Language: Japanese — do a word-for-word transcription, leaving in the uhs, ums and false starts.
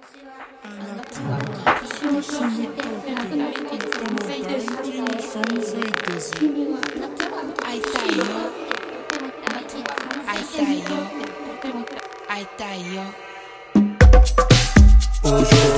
あなたは私にとってとても大事な存在です。 会いたいよ会いたいよ会いたいよ。